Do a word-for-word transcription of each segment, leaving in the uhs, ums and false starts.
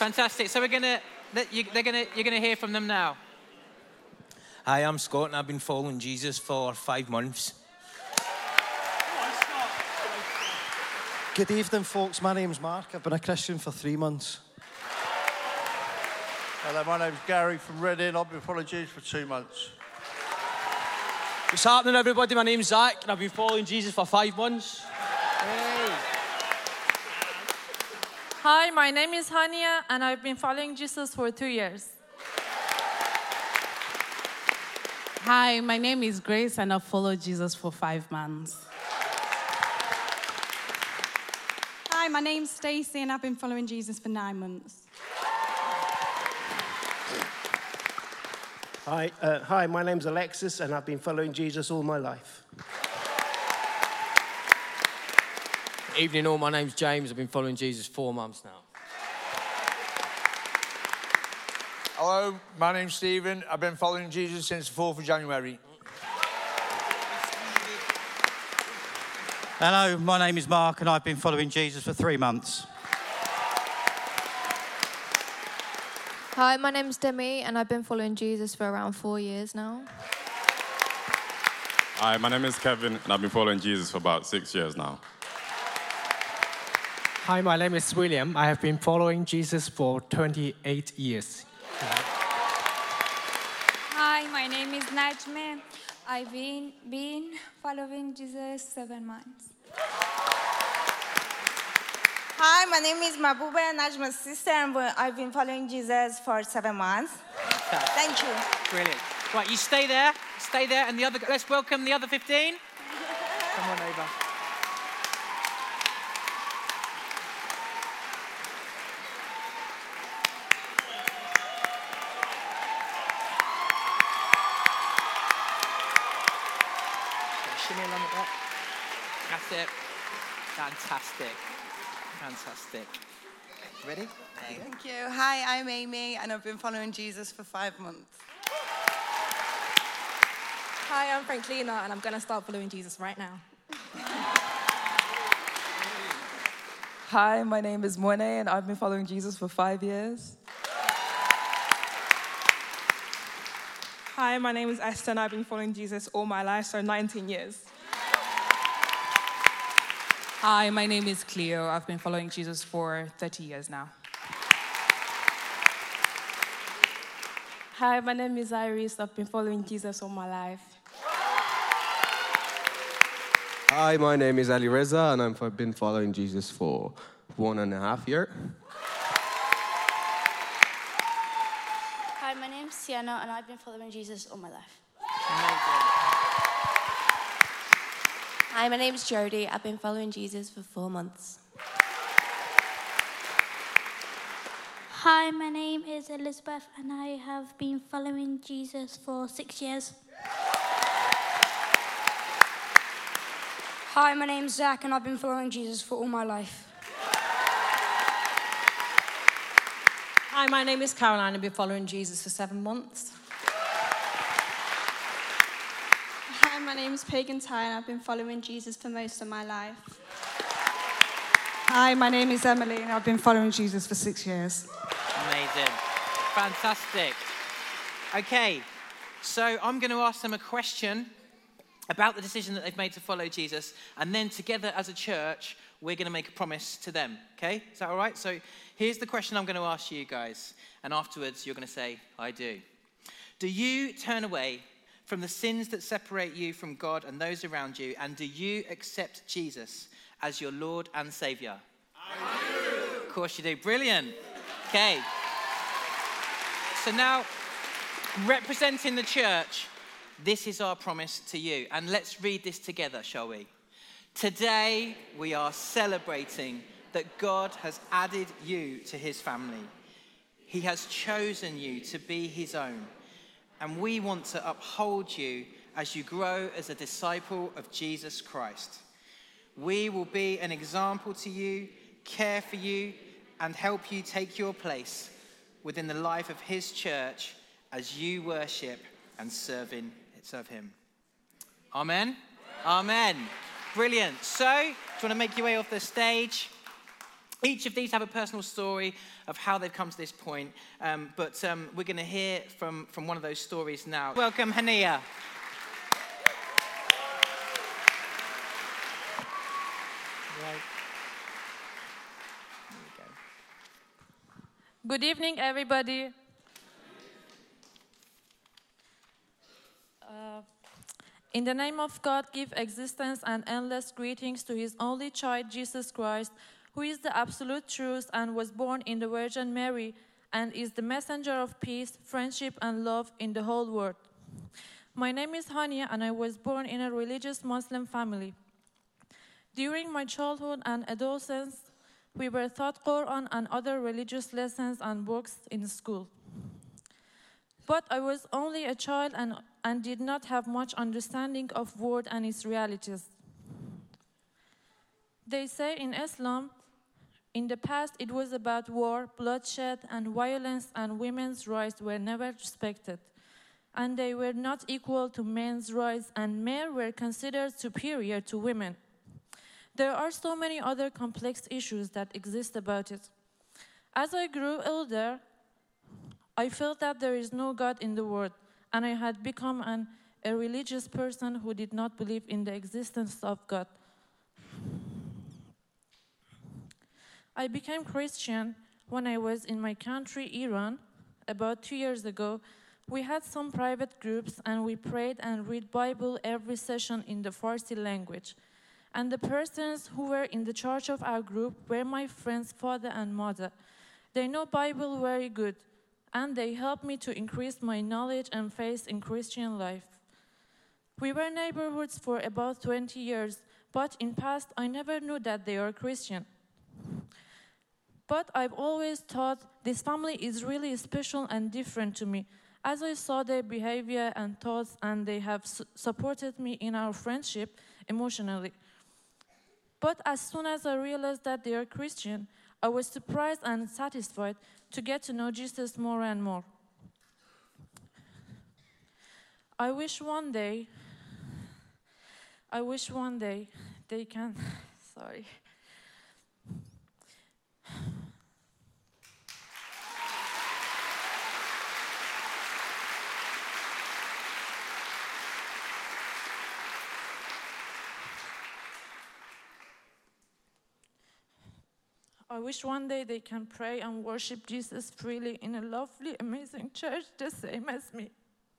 Fantastic. So we're gonna, you, they're gonna, you're gonna hear from them now. Hi, I'm Scott, and I've been following Jesus for five months. Good evening, folks. My name's Mark. I've been a Christian for three months. Hello, my name's Gary from Reading. I've been following Jesus for two months. What's happening, everybody? My name's Zach, and I've been following Jesus for five months. Hey. Hi, my name is Hania, and I've been following Jesus for two years. Hi, my name is Grace, and I've followed Jesus for five months. Hi, my name's Stacey, and I've been following Jesus for nine months. Hi, uh, hi, my name's Alexis, and I've been following Jesus all my life. Evening all, my name's James. I've been following Jesus four months now. Hello, my name's Stephen. I've been following Jesus since the fourth of January. Hello, my name is Mark, and I've been following Jesus for three months. Hi, my name's Demi, and I've been following Jesus for around four years now. Hi, my name is Kevin, and I've been following Jesus for about six years now. Hi, my name is William. I have been following Jesus for twenty-eight years. Hi, my name is Najme. I've been, been following Jesus seven months. Hi, my name is Mabuba, and I'm my sister, and I've been following Jesus for seven months. Thank you. Brilliant. Right, you stay there. Stay there, and the other. Let's welcome the other fifteen. Come on over. Shimmy along the back. That's it. Fantastic. Fantastic. Ready? Thank you. Hi, I'm Amy, and I've been following Jesus for five months. Hi, I'm Franklina, and I'm going to start following Jesus right now. Hi, my name is Moine, and I've been following Jesus for five years. Hi, my name is Esther, and I've been following Jesus all my life, so nineteen years. Hi, my name is Cleo. I've been following Jesus for thirty years now. Hi, my name is Iris. I've been following Jesus all my life. Hi, my name is Ali Reza, and I've been following Jesus for one and a half year. Hi, my name's Sienna, and I've been following Jesus all my life. Hi, my name's Jodie. I've been following Jesus for four months. Hi, my name is Elizabeth, and I have been following Jesus for six years. Hi, my name's Zach, and I've been following Jesus for all my life. Hi, my name is Caroline. I've been following Jesus for seven months. Hi, my name is Pagan Ty, and I've been following Jesus for most of my life. Hi, my name is Emily, and I've been following Jesus for six years. Amazing. Fantastic. Okay, so I'm going to ask them a question about the decision that they've made to follow Jesus, and then together as a church, we're going to make a promise to them, okay? Is that all right? So here's the question I'm going to ask you guys, and afterwards you're going to say, I do. Do you turn away from the sins that separate you from God and those around you, and do you accept Jesus as your Lord and Saviour? I do. Of course you do. Brilliant. Okay. So now, representing the church, this is our promise to you. And let's read this together, shall we? Today, we are celebrating that God has added you to his family. He has chosen you to be his own. And we want to uphold you as you grow as a disciple of Jesus Christ. We will be an example to you, care for you, and help you take your place within the life of his church as you worship and serve, in, serve him. Amen? Amen. Brilliant. So, do you want to make your way off the stage? Each of these have a personal story of how they've come to this point, um, but um, we're going to hear from, from one of those stories now. Welcome, Hania. Right. There we go. Good evening, everybody. Uh, in the name of God, give existence and endless greetings to his only child, Jesus Christ, who is the absolute truth and was born in the Virgin Mary and is the messenger of peace, friendship, and love in the whole world. My name is Hania, and I was born in a religious Muslim family. During my childhood and adolescence, we were taught Quran and other religious lessons and books in school. But I was only a child and, and did not have much understanding of the word and its realities. They say in Islam, in the past it was about war, bloodshed, and violence, and women's rights were never respected. And they were not equal to men's rights, and men were considered superior to women. There are so many other complex issues that exist about it. As I grew older, I felt that there is no God in the world, and I had become an, a religious person who did not believe in the existence of God. I became Christian when I was in my country, Iran, about two years ago. We had some private groups, and we prayed and read Bible every session in the Farsi language. And the persons who were in the charge of our group were my friend's father and mother. They know Bible very good, and they helped me to increase my knowledge and faith in Christian life. We were neighborhoods for about twenty years, but in past I never knew that they are Christian. But I've always thought this family is really special and different to me, as I saw their behavior and thoughts, and they have su- supported me in our friendship emotionally. But as soon as I realized that they are Christian, I was surprised and satisfied to get to know Jesus more and more. I wish one day, I wish one day they can, sorry. I wish one day they can pray and worship Jesus freely in a lovely, amazing church, the same as me.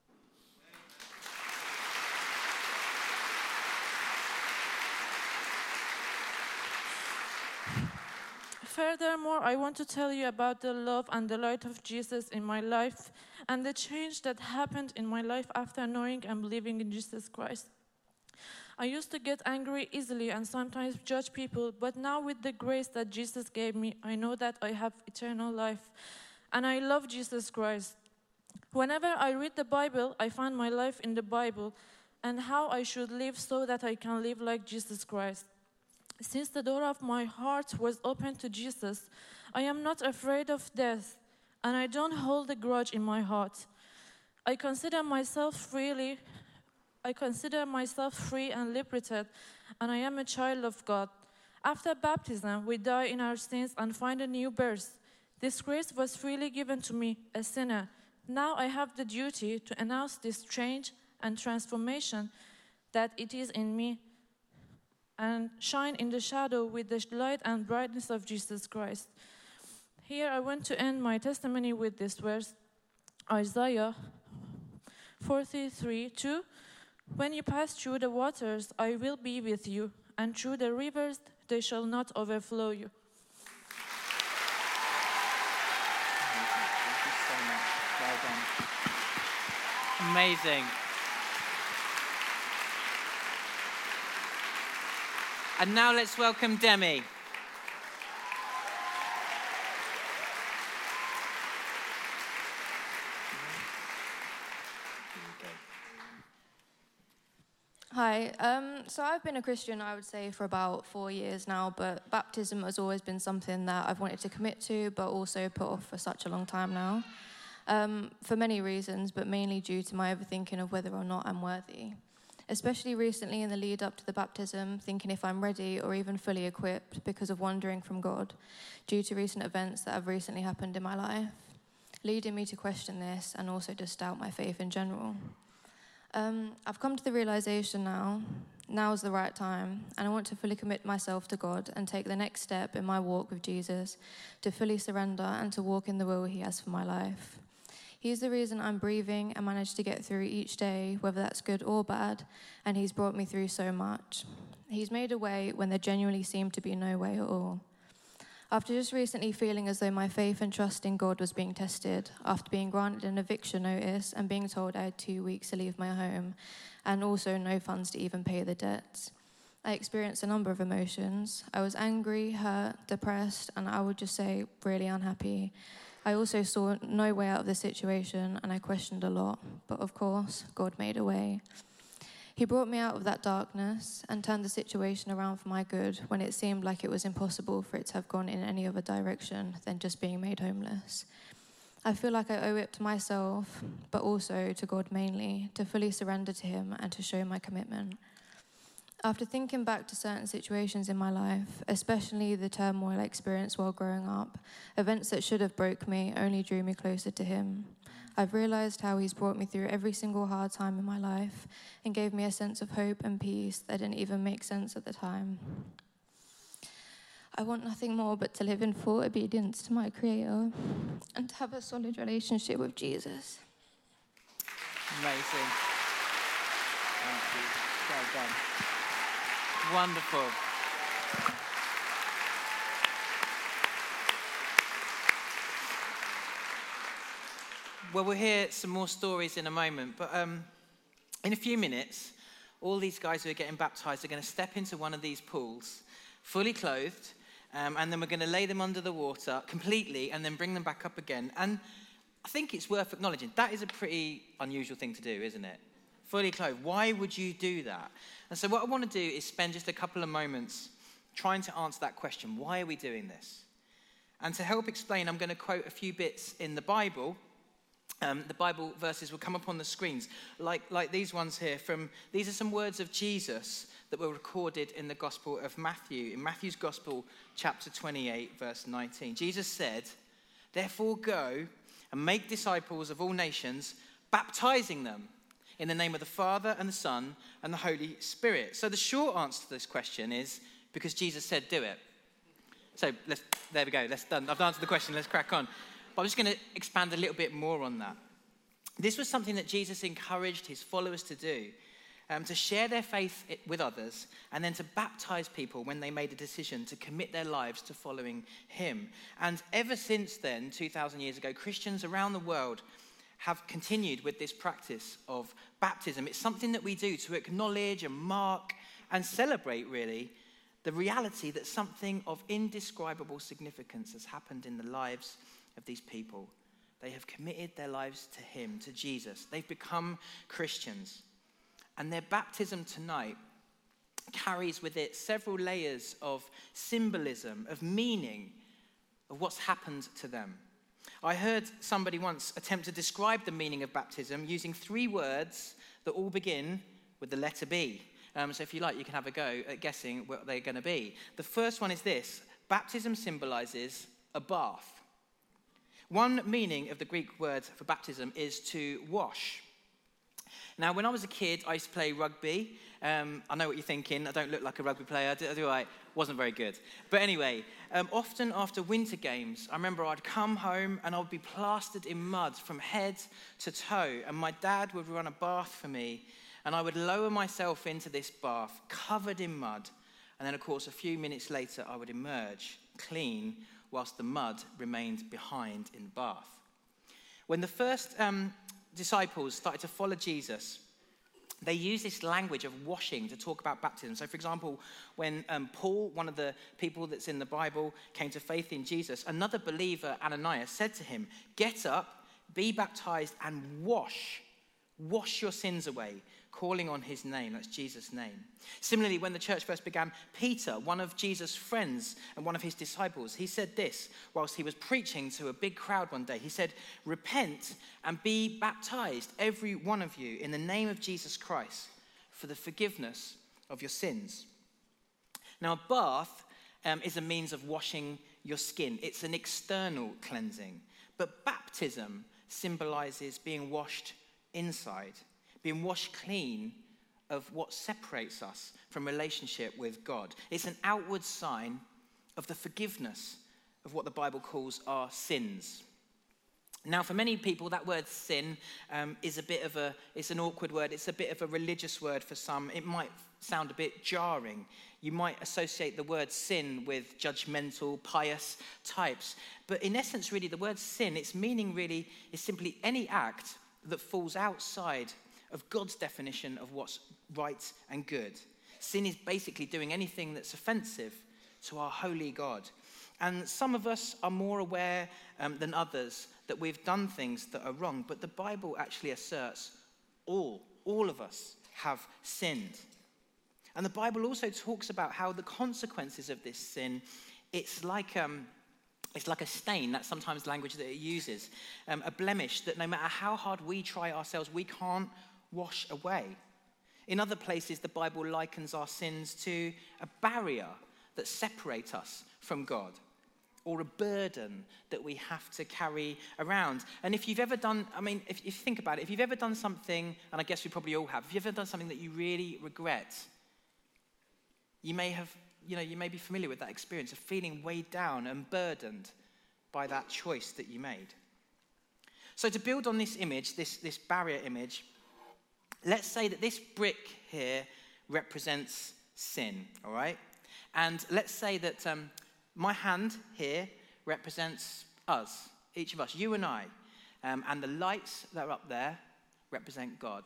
Furthermore, I want to tell you about the love and the light of Jesus in my life and the change that happened in my life after knowing and believing in Jesus Christ. I used to get angry easily and sometimes judge people, but now with the grace that Jesus gave me, I know that I have eternal life, and I love Jesus Christ. Whenever I read the Bible, I find my life in the Bible and how I should live so that I can live like Jesus Christ. Since the door of my heart was open to Jesus, I am not afraid of death, and I don't hold a grudge in my heart. I consider myself freely I consider myself free and liberated, and I am a child of God. After baptism, we die in our sins and find a new birth. This grace was freely given to me, a sinner. Now I have the duty to announce this change and transformation that it is in me, and shine in the shadow with the light and brightness of Jesus Christ. Here I want to end my testimony with this verse, Isaiah forty-three two. When you pass through the waters, I will be with you, and through the rivers, they shall not overflow you. Thank you so much. Well done. Amazing. And now let's welcome Demi. Hi, um, so I've been a Christian, I would say, for about four years now, but baptism has always been something that I've wanted to commit to, but also put off for such a long time now, um, for many reasons, but mainly due to my overthinking of whether or not I'm worthy. especially recently in the lead up to the baptism, thinking if I'm ready or even fully equipped because of wandering from God due to recent events that have recently happened in my life, leading me to question this and also just doubt my faith in general. Um, I've come to the realization now, now is the right time, and I want to fully commit myself to God and take the next step in my walk with Jesus, to fully surrender and to walk in the will he has for my life. He's the reason I'm breathing and manage to get through each day, whether that's good or bad, and he's brought me through so much. He's made a way when there genuinely seemed to be no way at all. After just recently feeling as though my faith and trust in God was being tested, after being granted an eviction notice and being told I had two weeks to leave my home, and also no funds to even pay the debts, I experienced a number of emotions. I was angry, hurt, depressed, and I would just say really unhappy. I also saw no way out of the situation, and I questioned a lot, but of course, God made a way. He brought me out of that darkness and turned the situation around for my good when it seemed like it was impossible for it to have gone in any other direction than just being made homeless. I feel like I owe it to myself, but also to God mainly, to fully surrender to him and to show my commitment. After thinking back to certain situations in my life, especially the turmoil I experienced while growing up, events that should have broke me only drew me closer to him. I've realized how he's brought me through every single hard time in my life and gave me a sense of hope and peace that didn't even make sense at the time. I want nothing more but to live in full obedience to my Creator and to have a solid relationship with Jesus. Amazing. Thank you. Well done. Wonderful. Well, we'll hear some more stories in a moment, but um, in a few minutes, all these guys who are getting baptized are going to step into one of these pools, fully clothed, um, and then we're going to lay them under the water completely and then bring them back up again. And I think it's worth acknowledging, that is a pretty unusual thing to do, isn't it? Fully clothed. Why would you do that? And so what I want to do is spend just a couple of moments trying to answer that question. Why are we doing this? And to help explain, I'm going to quote a few bits in the Bible. Um, the Bible verses will come up on the screens, like, like these ones here. From These are some words of Jesus that were recorded in the Gospel of Matthew. In Matthew's Gospel, chapter twenty-eight, verse nineteen. Jesus said, "Therefore go and make disciples of all nations, baptizing them in the name of the Father and the Son and the Holy Spirit." So the short answer to this question is because Jesus said do it. So let's, there we go. Let's done. I've answered the question. Let's crack on. But I'm just going to expand a little bit more on that. This was something that Jesus encouraged his followers to do, um, to share their faith with others and then to baptize people when they made a decision to commit their lives to following him. And ever since then, two thousand years ago, Christians around the world have continued with this practice of baptism. It's something that we do to acknowledge and mark and celebrate, really, the reality that something of indescribable significance has happened in the lives of these people. They have committed their lives to him, to Jesus. They've become Christians. And their baptism tonight carries with it several layers of symbolism, of meaning, of what's happened to them. I heard somebody once attempt to describe the meaning of baptism using three words that all begin with the letter B. Um, so if you like, you can have a go at guessing what they're going to be. The first one is this: baptism symbolizes a bath. One meaning of the Greek word for baptism is to wash. Now, when I was a kid, I used to play rugby. Um, I know what you're thinking. I don't look like a rugby player, do, do I? Wasn't very good. But anyway, um, often after winter games, I remember I'd come home and I would be plastered in mud from head to toe. And my dad would run a bath for me. And I would lower myself into this bath, covered in mud. And then, of course, a few minutes later, I would emerge clean, whilst the mud remained behind in the bath. When the first um, disciples started to follow Jesus, they used this language of washing to talk about baptism. So, for example, when um, Paul, one of the people that's in the Bible, came to faith in Jesus, another believer, Ananias, said to him, "Get up, be baptized, and wash. Wash your sins away," calling on his name. That's Jesus' name. Similarly, when the church first began, Peter, one of Jesus' friends and one of his disciples, he said this whilst he was preaching to a big crowd one day. He said, "Repent and be baptized, every one of you, in the name of Jesus Christ, for the forgiveness of your sins. Now, a bath um, is a means of washing your skin. It's an external cleansing. But baptism symbolizes being washed inside, being washed clean of what separates us from relationship with God. It's an outward sign of the forgiveness of what the Bible calls our sins. Now, for many people, that word sin um, is a bit of a, it's an awkward word. It's a bit of a religious word for some. It might sound a bit jarring. You might associate the word sin with judgmental, pious types. But in essence, really, the word sin, its meaning really is simply any act that falls outside of God's definition of what's right and good. Sin is basically doing anything that's offensive to our holy God. And some of us are more aware um, than others that we've done things that are wrong, but the Bible actually asserts all, all of us have sinned. And the Bible also talks about how the consequences of this sin, it's like, um, it's like a stain. That's sometimes the language that it uses. Um, a blemish that no matter how hard we try ourselves, we can't wash away. In other places, the Bible likens our sins to a barrier that separates us from God, or a burden that we have to carry around. And if you've ever done, I mean, if, if you think about it, if you've ever done something, and I guess we probably all have, if you've ever done something that you really regret, you may have, you know, you may be familiar with that experience of feeling weighed down and burdened by that choice that you made. So to build on this image, this, this barrier image, let's say that this brick here represents sin, all right? And let's say that um, my hand here represents us, each of us, you and I. Um, and the lights that are up there represent God.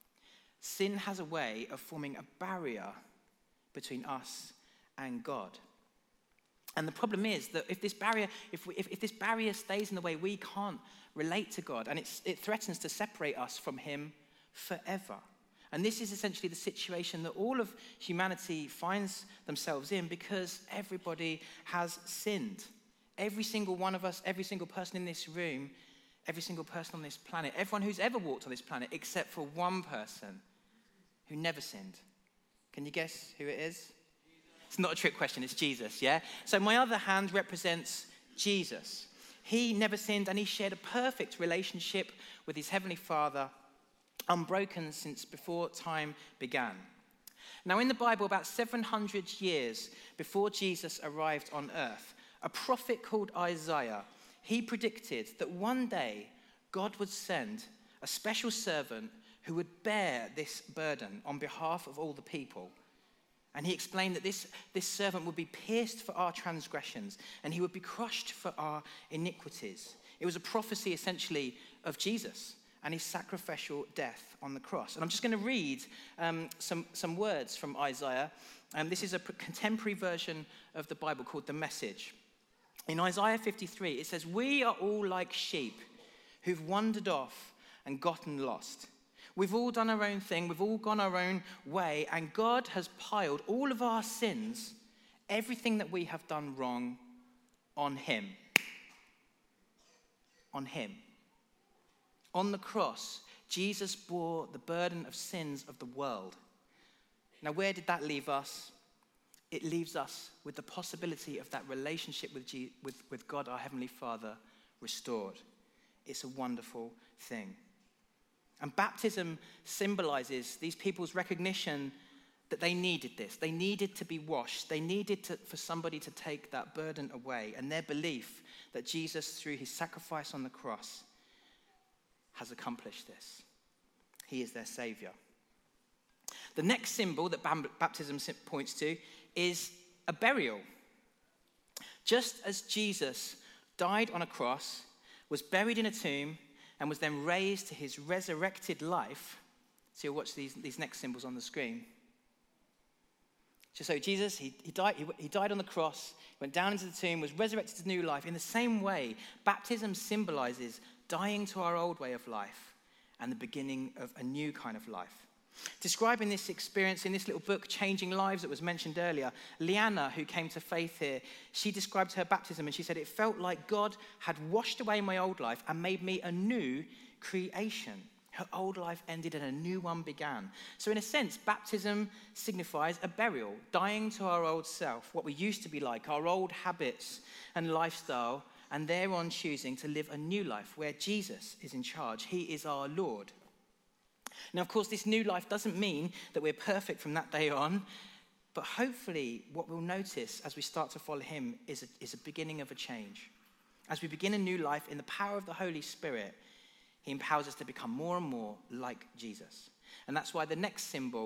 Sin has a way of forming a barrier between us and God. And the problem is that if this barrier, if, we, if, if this barrier stays in the way, we can't relate to God. And it's, it threatens to separate us from him forever. And this is essentially the situation that all of humanity finds themselves in because everybody has sinned. Every single one of us, every single person in this room, every single person on this planet, everyone who's ever walked on this planet except for one person who never sinned. Can you guess who it is? It's not a trick question, it's Jesus, yeah? So my other hand represents Jesus. He never sinned and he shared a perfect relationship with his heavenly Father, unbroken since before time began. Now in the Bible, about seven hundred years before Jesus arrived on earth, a prophet called Isaiah, he predicted that one day God would send a special servant who would bear this burden on behalf of all the people. And he explained that this, this servant would be pierced for our transgressions and he would be crushed for our iniquities. It was a prophecy essentially of Jesus and his sacrificial death on the cross. And I'm just going to read um, some, some words from Isaiah. Um, this is a contemporary version of the Bible called The Message. In Isaiah fifty-three, it says, "We are all like sheep who've wandered off and gotten lost. We've all done our own thing, we've all gone our own way, and God has piled all of our sins, everything that we have done wrong, on him." On him. On the cross, Jesus bore the burden of sins of the world. Now, where did that leave us? It leaves us with the possibility of that relationship with, G- with, with God, our Heavenly Father, restored. It's a wonderful thing. And baptism symbolizes these people's recognition that they needed this. They needed to be washed. They needed to, for somebody to take that burden away. And their belief that Jesus, through his sacrifice on the cross, has accomplished this. He is their savior. The next symbol that baptism points to is a burial. Just as Jesus died on a cross, was buried in a tomb, and was then raised to his resurrected life. So you'll watch these, these next symbols on the screen. So Jesus, he, he, died, he, he died on the cross, went down into the tomb, was resurrected to new life. In the same way, baptism symbolizes dying to our old way of life and the beginning of a new kind of life. Describing this experience in this little book, Changing Lives, that was mentioned earlier, Leanna, who came to faith here, she described her baptism and she said, "It felt like God had washed away my old life and made me a new creation. Her old life ended and a new one began. So in a sense, baptism signifies a burial, dying to our old self, what we used to be like, our old habits and lifestyle, and thereon choosing to live a new life where Jesus is in charge. He is our Lord. Now, of course, this new life doesn't mean that we're perfect from that day on, but hopefully what we'll notice as we start to follow him is a, is a beginning of a change. As we begin a new life in the power of the Holy Spirit, he empowers us to become more and more like Jesus. And that's why the next symbol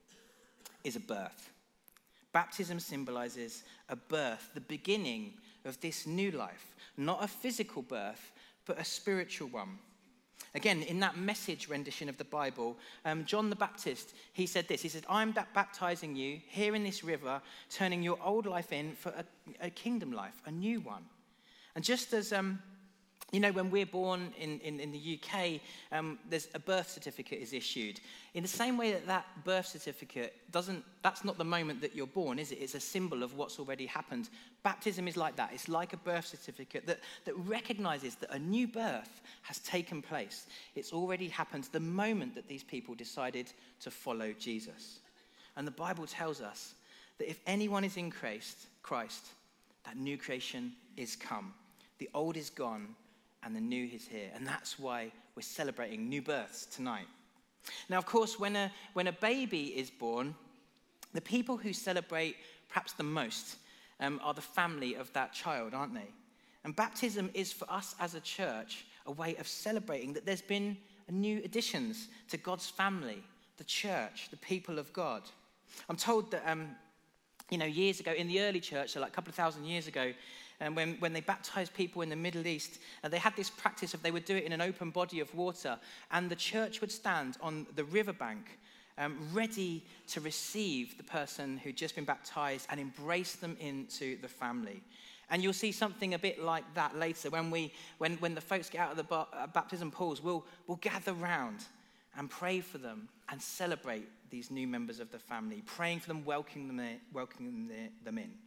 is a birth. Baptism symbolizes a birth, the beginning of this new life. Not a physical birth, but a spiritual one. Again, in that message rendition of the Bible, um, John the Baptist, he said this. He said, I'm baptizing you here in this river, turning your old life in for a, a kingdom life, a new one. And just as... Um, You know, when we're born in, in, in the U K, um, there's a birth certificate is issued. In the same way that that birth certificate doesn't, that's not the moment that you're born, is it? It's a symbol of what's already happened. Baptism is like that. It's like a birth certificate that, that recognizes that a new birth has taken place. It's already happened the moment that these people decided to follow Jesus. And the Bible tells us that if anyone is in Christ, Christ, that new creation is come. The old is gone, and the new is here. And that's why we're celebrating new births tonight. Now, of course, when a, when a baby is born, the people who celebrate perhaps the most um, are the family of that child, aren't they? And baptism is for us as a church a way of celebrating that there's been new additions to God's family, the church, the people of God. I'm told that, um, you know, years ago in the early church, so like a couple of thousand years ago, and when, when they baptized people in the Middle East, uh, they had this practice of they would do it in an open body of water, and the church would stand on the riverbank, um, ready to receive the person who'd just been baptized and embrace them into the family. And you'll see something a bit like that later. When we, when, when the folks get out of the ba- uh, baptism pools, we'll, we'll gather round and pray for them and celebrate these new members of the family, praying for them, welcoming them in. Welcoming them in.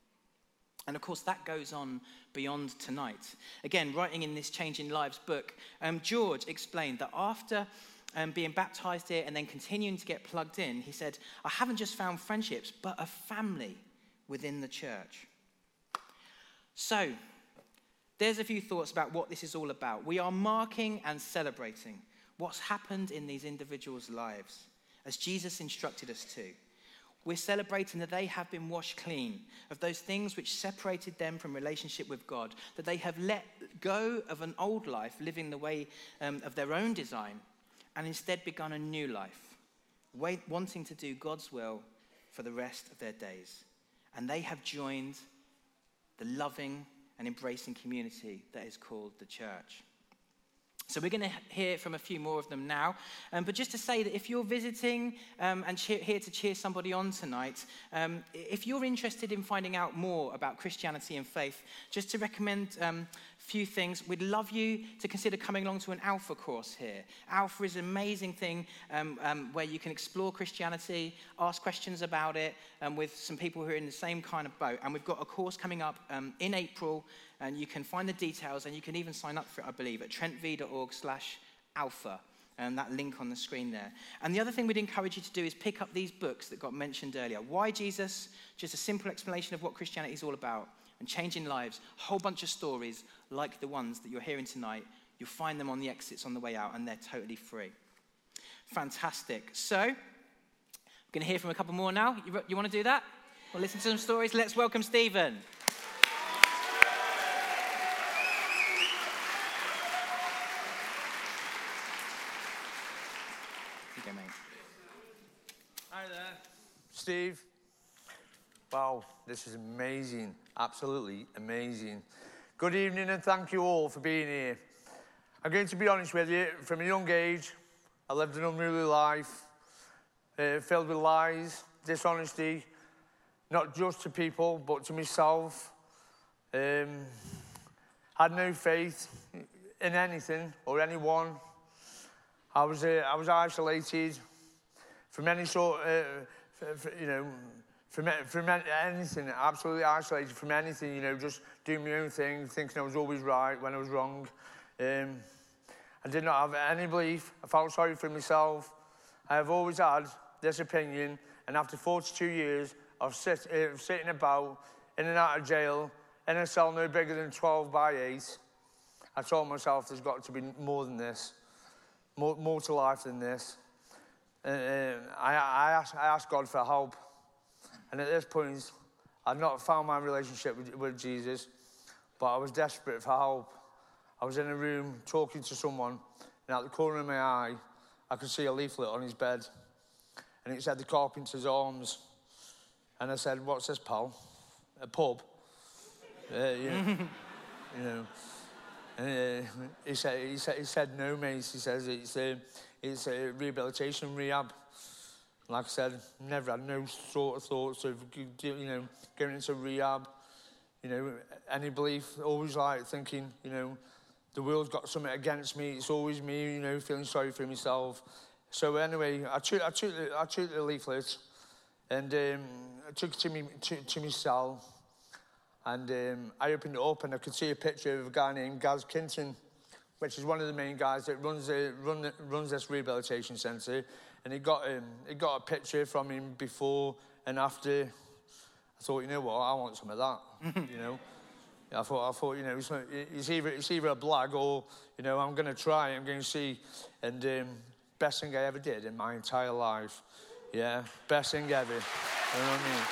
And of course, that goes on beyond tonight. Again, writing in this Changing Lives book, um, George explained that after um, being baptized here and then continuing to get plugged in, he said, I haven't just found friendships, but a family within the church. So, there's a few thoughts about what this is all about. We are marking and celebrating what's happened in these individuals' lives, as Jesus instructed us to. We're celebrating that they have been washed clean of those things which separated them from relationship with God, that they have let go of an old life, living the way um, of their own design, and instead begun a new life, wait, wanting to do God's will for the rest of their days. And they have joined the loving and embracing community that is called the church. So we're going to hear from a few more of them now. Um, but just to say that if you're visiting um, and cheer, here to cheer somebody on tonight, um, if you're interested in finding out more about Christianity and faith, just to recommend um, a few things, we'd love you to consider coming along to an Alpha course here. Alpha is an amazing thing um, um, where you can explore Christianity, ask questions about it um, with some people who are in the same kind of boat. And we've got a course coming up um, in April. And you can find the details, and you can even sign up for it, I believe, at trentv.org slash alpha, and that link on the screen there. And the other thing we'd encourage you to do is pick up these books that got mentioned earlier. Why Jesus? Just a simple explanation of what Christianity is all about. And Changing Lives, a whole bunch of stories like the ones that you're hearing tonight. You'll find them on the exits on the way out, and they're totally free. Fantastic. So, we're going to hear from a couple more now. You, you want to do that? We'll listen to some stories. Let's welcome Stephen. Hi there. Steve. Wow, this is amazing. Absolutely amazing. Good evening and thank you all for being here. I'm going to be honest with you, from a young age, I lived an unruly life, uh, filled with lies, dishonesty, not just to people, but to myself. Um, had no faith in anything or anyone. I was, uh, I was isolated from any sort, uh, f- f- you know, from, from anything, absolutely isolated from anything, you know, just doing my own thing, thinking I was always right when I was wrong. Um, I did not have any belief. I felt sorry for myself. I have always had this opinion, and after forty-two years of sit, uh, sitting about, in and out of jail, in a cell no bigger than twelve by eight, I told myself there's got to be more than this, more, more to life than this. Uh, I, I, asked, I asked God for help, and at this point, I'd not found my relationship with, with Jesus, but I was desperate for help. I was in a room talking to someone, and at the corner of my eye, I could see a leaflet on his bed, and it said The Carpenter's Arms. And I said, "What's this, pal? A pub?" Uh, you know, you know. And, uh, he said, he said, he said, "No, mate." He says it's a, it's a rehabilitation rehab. Like I said, never had no sort of thoughts of, you know, going into rehab. You know, any belief, always like thinking, you know, the world's got something against me. It's always me, you know, feeling sorry for myself. So anyway, I took, I took, the, I took the leaflet, and um, I took it to me, to, to my cell, and um, I opened it up, and I could see a picture of a guy named Gaz Kinton, which is one of the main guys that runs the, run the, runs this rehabilitation centre, and he got um, he got a picture from him before and after. I thought, you know what, I want some of that, you know. I thought, I thought, you know, it's, it's either it's either a blag or, you know, I'm going to try. I'm going to see, and um, best thing I ever did in my entire life, yeah, best thing ever. You know what I mean?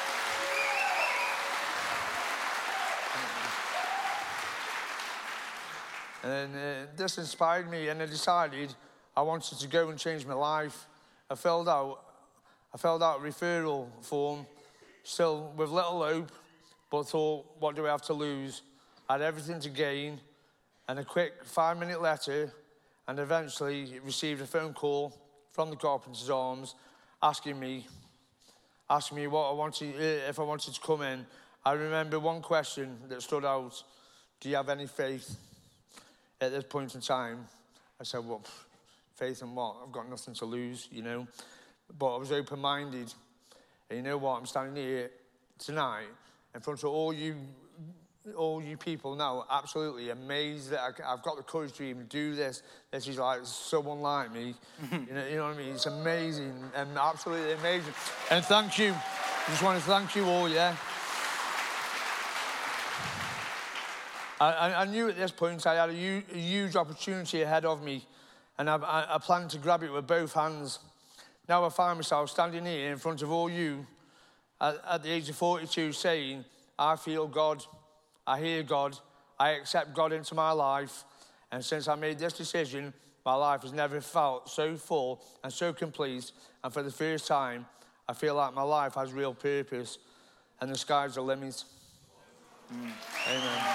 And uh, this inspired me, and I decided I wanted to go and change my life. I filled out, I filled out a referral form, still with little hope, but thought, what do I have to lose? I had everything to gain, and a quick five-minute letter, and eventually received a phone call from the Carpenter's Arms, asking me, asking me what I wanted, if I wanted to come in. I remember one question that stood out: "Do you have any faith?" At this point in time, I said, "Well, faith in what? I've got nothing to lose, you know." But I was open-minded. And you know what? I'm standing here tonight in front of all you, all you people now, absolutely amazed that I, I've got the courage to even do this. This is like someone like me. you know, you know what I mean? It's amazing and absolutely amazing. And thank you. I just want to thank you all, yeah. I, I knew at this point I had a, u- a huge opportunity ahead of me, and I, I, I planned to grab it with both hands. Now I find myself standing here in front of all you at, at the age of forty-two saying, I feel God, I hear God, I accept God into my life, and since I made this decision, my life has never felt so full and so complete, and for the first time, I feel like my life has real purpose, and the sky's the limit. Mm. Amen.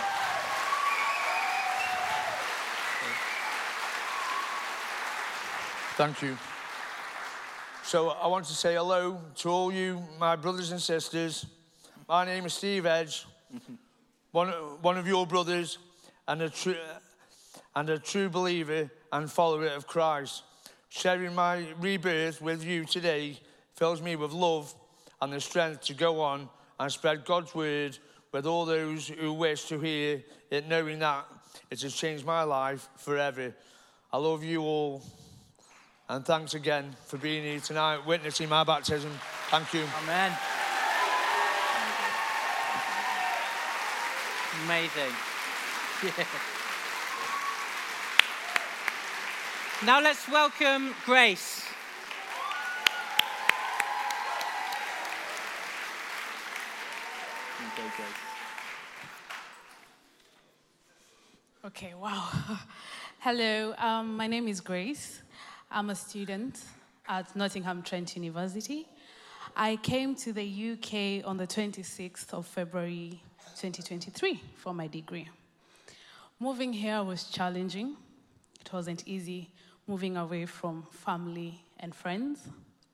Thank you. So I want to say hello to all you, my brothers and sisters. My name is Steve Edge, one, one of your brothers and a, true, and a true believer and follower of Christ. Sharing my rebirth with you today fills me with love and the strength to go on and spread God's word with all those who wish to hear it, knowing that it has changed my life forever. I love you all. And thanks again for being here tonight, witnessing my baptism. Thank you. Amen. Amazing. Yeah. Now let's welcome Grace. Okay, Grace. Okay, wow. Hello, um, my name is Grace. I'm a student at Nottingham Trent University. I came to the U K on the twenty-sixth of February twenty twenty-three for my degree. Moving here was challenging. It wasn't easy moving away from family and friends.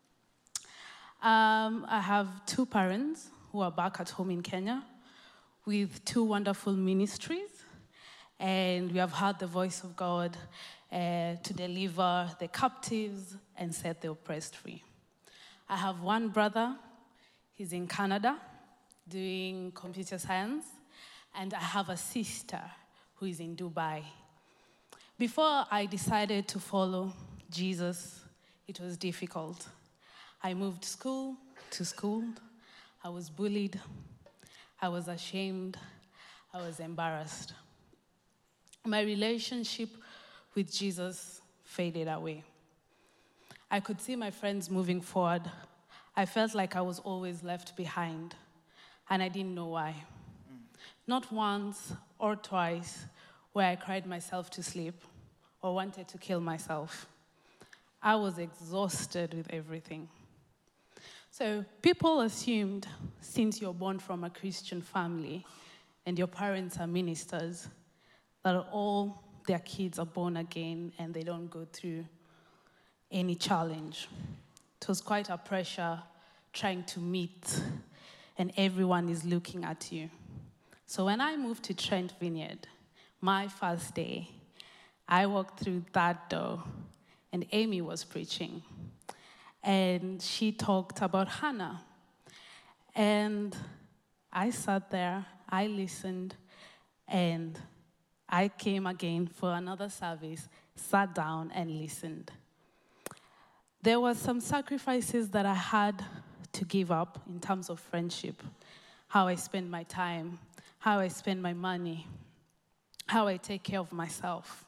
Um, I have two parents who are back at home in Kenya with two wonderful ministries, and we have heard the voice of God Uh, to deliver the captives and set the oppressed free. I have one brother, he's in Canada doing computer science, and I have a sister who is in Dubai. Before I decided to follow Jesus, it was difficult. I moved school to school. I was bullied. I was ashamed. I was embarrassed. My relationship with Jesus faded away. I could see my friends moving forward. I felt like I was always left behind, and I didn't know why. Mm. Not once or twice where I cried myself to sleep or wanted to kill myself. I was exhausted with everything. So people assumed, since you're born from a Christian family and your parents are ministers, that all their kids are born again and they don't go through any challenge. It was quite a pressure trying to meet, and everyone is looking at you. So when I moved to Trent Vineyard, my first day, I walked through that door, and Amy was preaching. And she talked about Hannah. And I sat there, I listened, and I came again for another service, sat down and listened. There were some sacrifices that I had to give up in terms of friendship, how I spend my time, how I spend my money, how I take care of myself.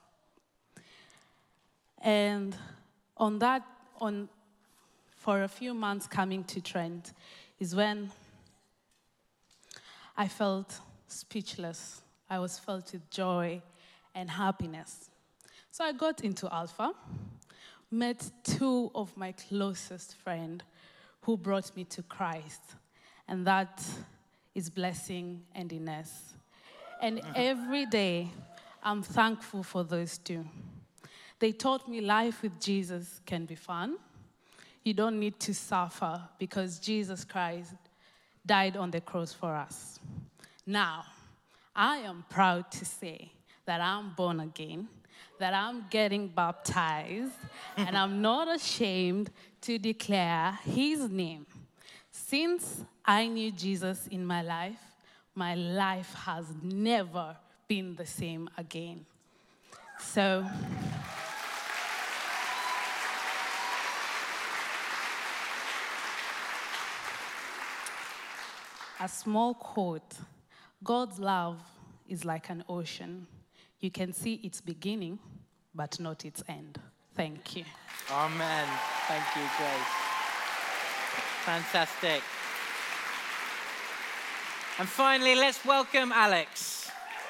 And on that, on for a few months coming to Trent is when I felt speechless. I was filled with joy and happiness. So I got into Alpha, met two of my closest friends who brought me to Christ, and that is Blessing and Ines. And every day, I'm thankful for those two. They taught me life with Jesus can be fun. You don't need to suffer because Jesus Christ died on the cross for us. Now, I am proud to say that I'm born again, that I'm getting baptized, and I'm not ashamed to declare his name. Since I knew Jesus in my life, my life has never been the same again. So, a small quote, God's love is like an ocean. You can see its beginning, but not its end. Thank you. Amen. Thank you, Grace. Fantastic. And finally, let's welcome Alex.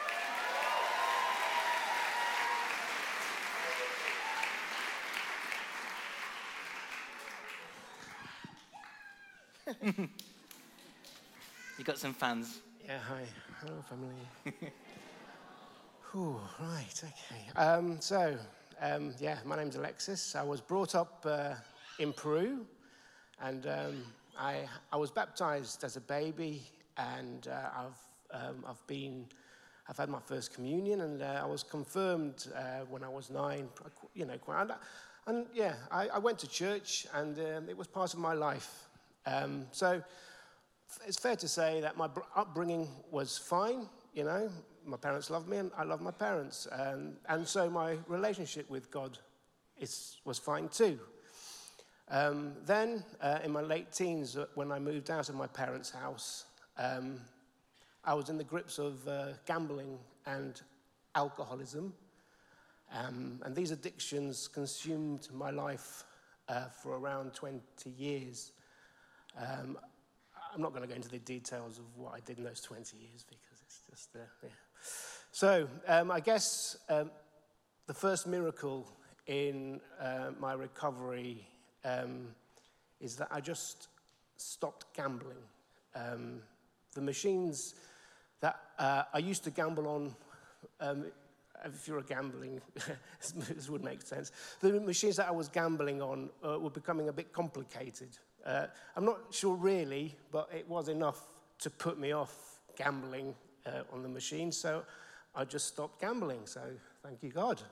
You got some fans. Yeah, hi. Hello, family. Ooh, right, okay. Um, so, um, yeah, my name's Alexis. I was brought up uh, in Peru, and um, I, I was baptized as a baby, and uh, I've, um, I've been, I've had my first communion, and uh, I was confirmed uh, when I was nine, you know, quite, and, and yeah, I, I went to church, and um, it was part of my life. Um, so, it's fair to say that my upbringing was fine, you know. My parents loved me, and I loved my parents. And, and so my relationship with God is, was fine too. Um, then, uh, in my late teens, when I moved out of my parents' house, um, I was in the grips of uh, gambling and alcoholism. Um, and these addictions consumed my life uh, for around twenty years. Um, I'm not going to go into the details of what I did in those twenty years because it's just, uh, yeah. So um, I guess um, the first miracle in uh, my recovery um, is that I just stopped gambling. Um, the machines that uh, I used to gamble on, um, if you're a gambling, this would make sense. The machines that I was gambling on uh, were becoming a bit complicated. Uh, I'm not sure really, but it was enough to put me off gambling uh, on the machine, so I just stopped gambling, so thank you, God.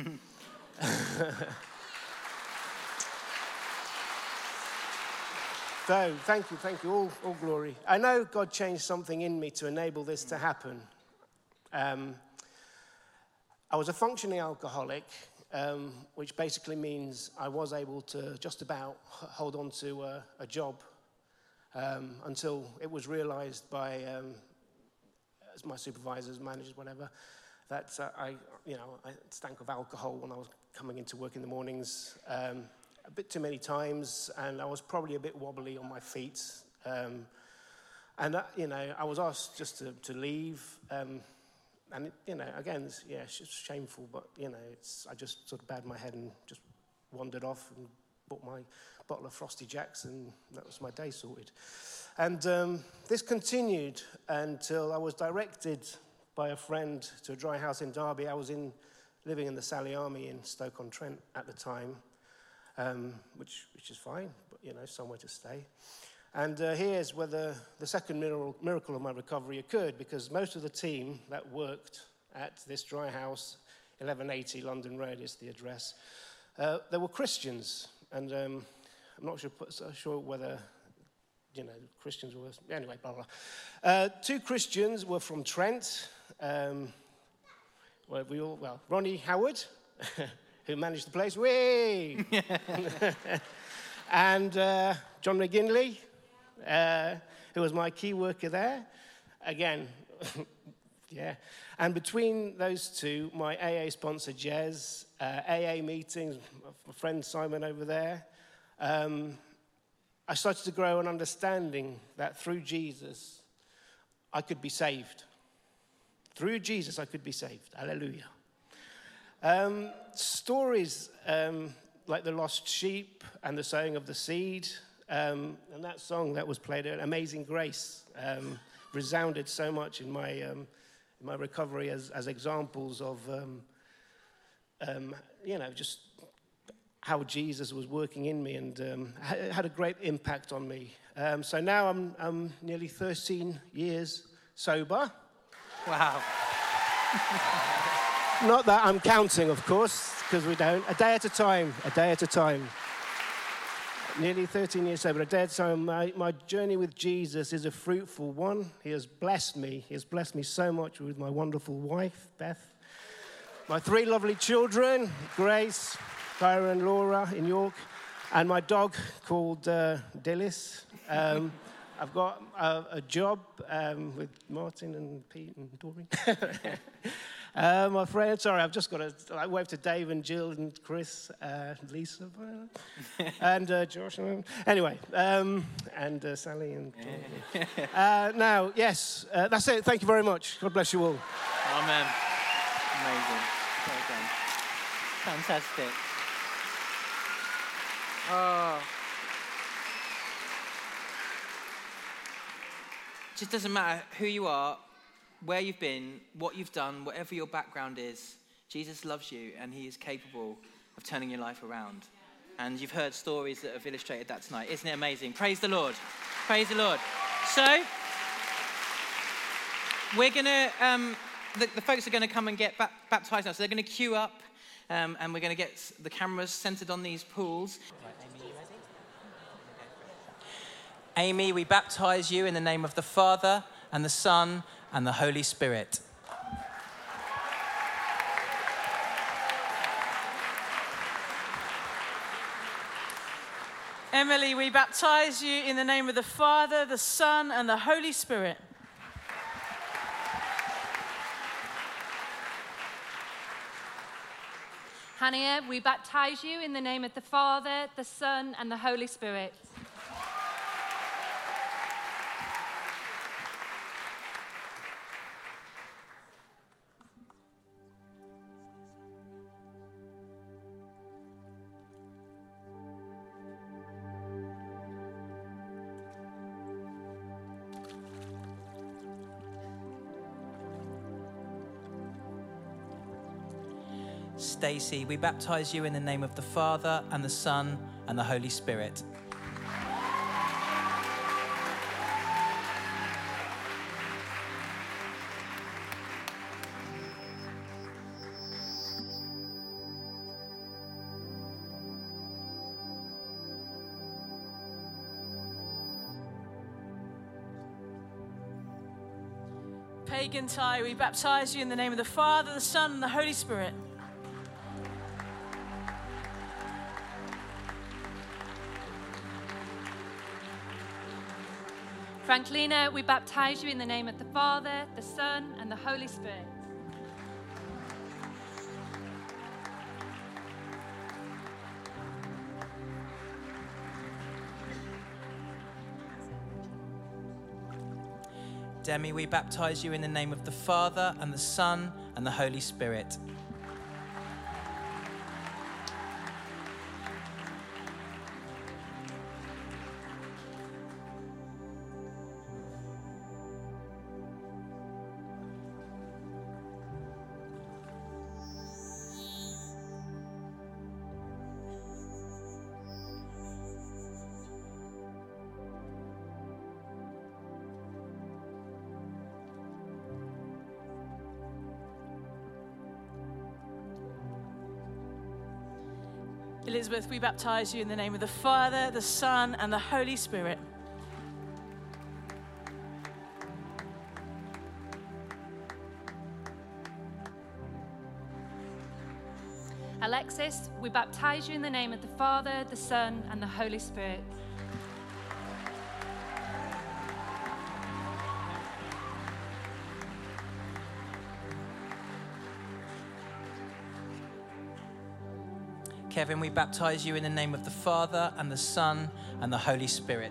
So, thank you, thank you, all, all glory. I know God changed something in me to enable this to happen. Um, I was a functioning alcoholic, um, which basically means I was able to just about h- hold on to a, a job um, until it was realized by um, as my supervisors, managers, whatever, that uh, I, you know, I stank of alcohol when I was coming into work in the mornings um, a bit too many times, and I was probably a bit wobbly on my feet. Um, and, uh, you know, I was asked just to, to leave. Um, and, it, you know, again, it's, yeah, it's shameful, but, you know, it's, I just sort of bowed my head and just wandered off and bought my bottle of Frosty Jacks, and that was my day sorted. And um, this continued until I was directed by a friend to a dry house in Derby. I was in living in the Sally Army in Stoke-on-Trent at the time, um, which which is fine, but, you know, somewhere to stay. And uh, here's where the, the second miracle, miracle of my recovery occurred, because most of the team that worked at this dry house, eleven eighty London Road is the address, uh, they were Christians. And um, I'm not sure, so sure whether, you know, Christians were, anyway, blah, blah. Uh, two Christians were from Trent. Um, well, we all, well, Ronnie Howard, who managed the place, whee! and uh, John McGinley, uh, who was my key worker there. Again, yeah. And between those two, my A A sponsor, Jez, uh, A A meetings, my friend Simon over there, um, I started to grow an understanding that through Jesus, I could be saved. Through Jesus, I could be saved. Hallelujah. Um, stories um, like the lost sheep and the sowing of the seed, um, and that song that was played, Amazing Grace, um, resounded so much in my um, in my recovery as, as examples of, um, um, you know, just how Jesus was working in me, and um, had a great impact on me. Um, so now I'm, I'm nearly thirteen years sober. Wow. Not that I'm counting, of course, because we don't. A day at a time, a day at a time. Nearly thirteen years sober, a day at a time. My, my journey with Jesus is a fruitful one. He has blessed me. He has blessed me so much with my wonderful wife, Beth. My three lovely children, Grace, Kyra and Laura in York, and my dog called uh, Dillis. Um, I've got a, a job um, with Martin and Pete and Doreen. uh, my friend, sorry, I've just got to I wave to Dave and Jill and Chris, uh, Lisa, and uh, Josh. Anyway, um, and uh, Sally and uh, now, yes, uh, that's it. Thank you very much. God bless you all. Amen. Amazing. Well done. Fantastic. Oh. It just doesn't matter who you are, where you've been, what you've done, whatever your background is. Jesus loves you, and he is capable of turning your life around. And you've heard stories that have illustrated that tonight. Isn't it amazing? Praise the Lord. Praise the Lord. So, we're going to, um, the, the folks are going to come and get ba- baptized now. So they're going to queue up, um, and we're going to get the cameras centered on these pools. Amy, we baptize you in the name of the Father and the Son and the Holy Spirit. Emily, we baptize you in the name of the Father, the Son, and the Holy Spirit. Hania, we baptize you in the name of the Father, the Son, and the Holy Spirit. Stacey, we baptize you in the name of the Father and the Son and the Holy Spirit. Pagan Tai, we baptize you in the name of the Father, the Son, and the Holy Spirit. Franklina, we baptize you in the name of the Father, the Son, and the Holy Spirit. Demi, we baptize you in the name of the Father and the Son and the Holy Spirit. Elizabeth, we baptize you in the name of the Father, the Son, and the Holy Spirit. Alexis, we baptize you in the name of the Father, the Son, and the Holy Spirit. Kevin, we baptize you in the name of the Father and the Son and the Holy Spirit.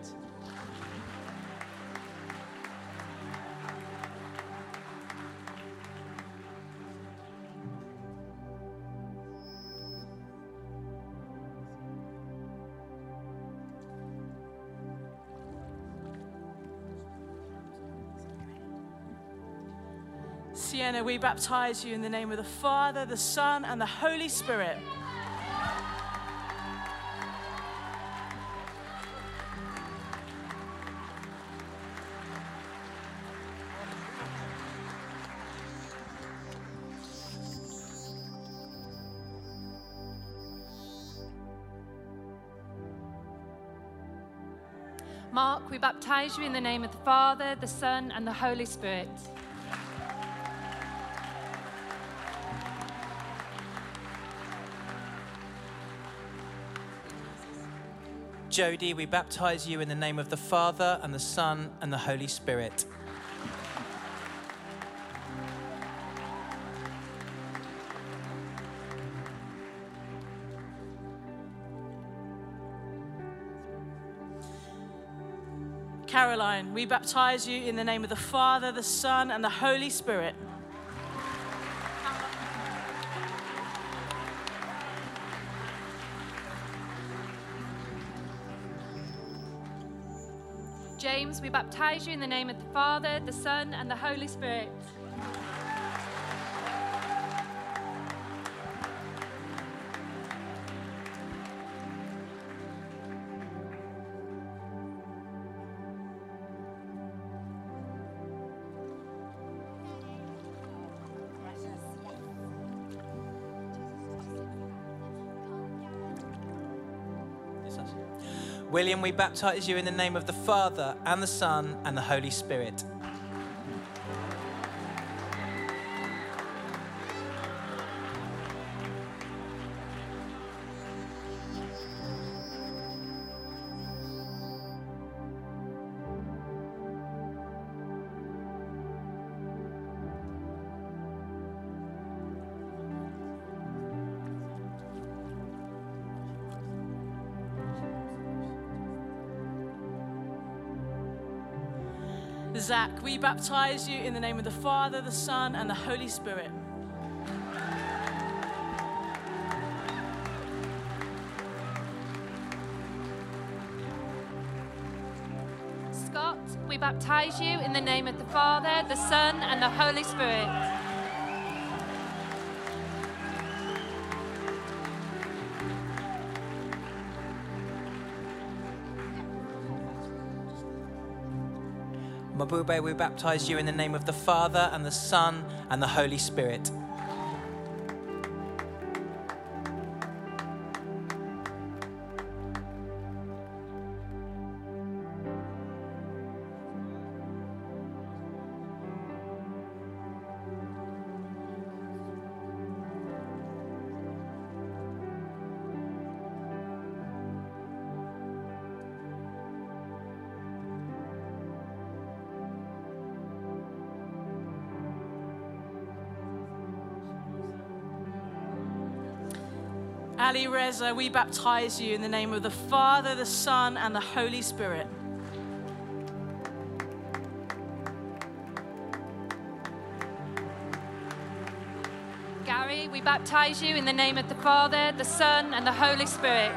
Sienna, we baptize you in the name of the Father, the Son, and the Holy Spirit. Mark, we baptize you in the name of the Father, the Son, and the Holy Spirit. Jody, we baptize you in the name of the Father and the Son and the Holy Spirit. Caroline, we baptize you in the name of the Father, the Son, and the Holy Spirit. James, we baptize you in the name of the Father, the Son, and the Holy Spirit. William, we baptize you in the name of the Father and the Son and the Holy Spirit. Zach, we baptize you in the name of the Father, the Son, and the Holy Spirit. Scott, we baptize you in the name of the Father, the Son, and the Holy Spirit. Mabube, we baptize you in the name of the Father and the Son and the Holy Spirit. Ali Reza, we baptize you in the name of the Father, the Son, and the Holy Spirit. Gary, we baptize you in the name of the Father, the Son, and the Holy Spirit.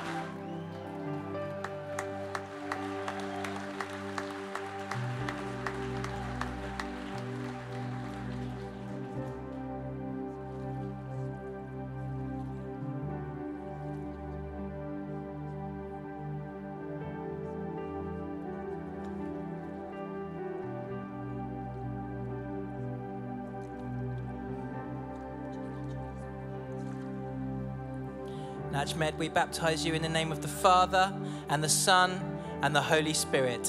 Najmed, we baptize you in the name of the Father, and the Son, and the Holy Spirit.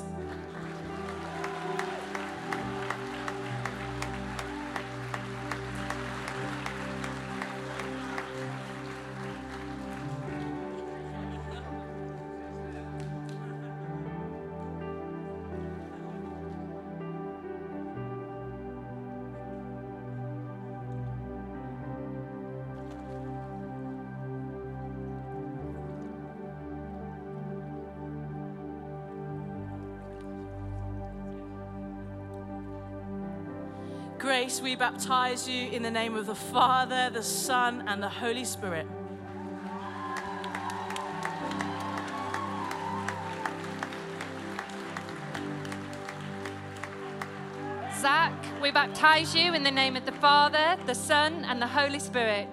Grace, we baptize you in the name of the Father, the Son, and the Holy Spirit. Zach, we baptize you in the name of the Father, the Son, and the Holy Spirit.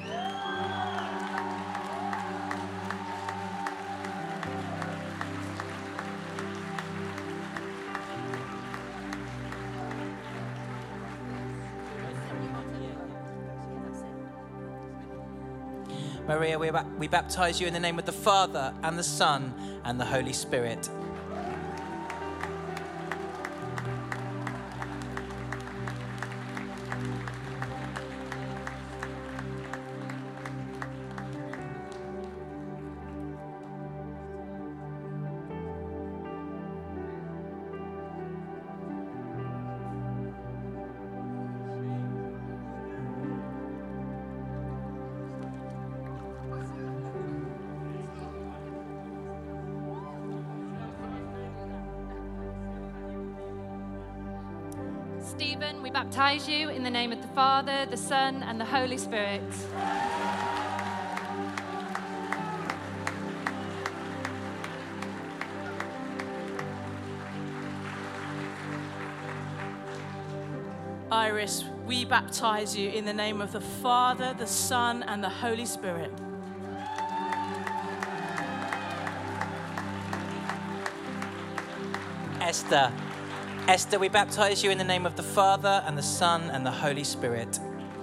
Maria, we, ba- we baptize you in the name of the Father, and the Son, and the Holy Spirit. Stephen, we baptize you in the name of the Father, the Son, and the Holy Spirit. Iris, we baptize you in the name of the Father, the Son, and the Holy Spirit. Esther, Esther, we baptize you in the name of the Father, and the Son, and the Holy Spirit.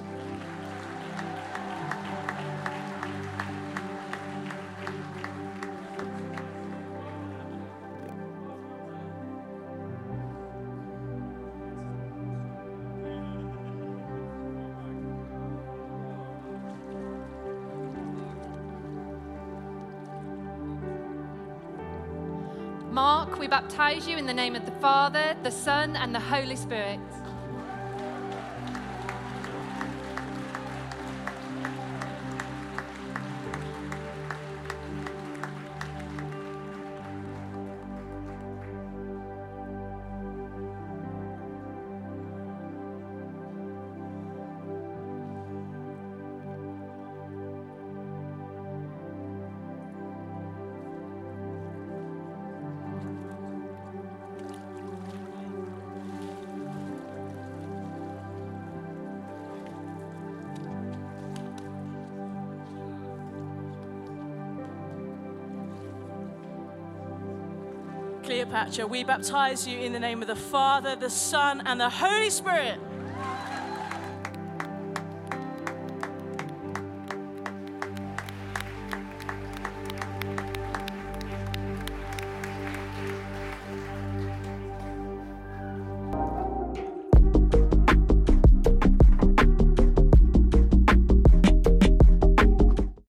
Mark, we baptize you in the name of the Father, the Son, and the Holy Spirit. Cleopatra, we baptize you in the name of the Father, the Son, and the Holy Spirit.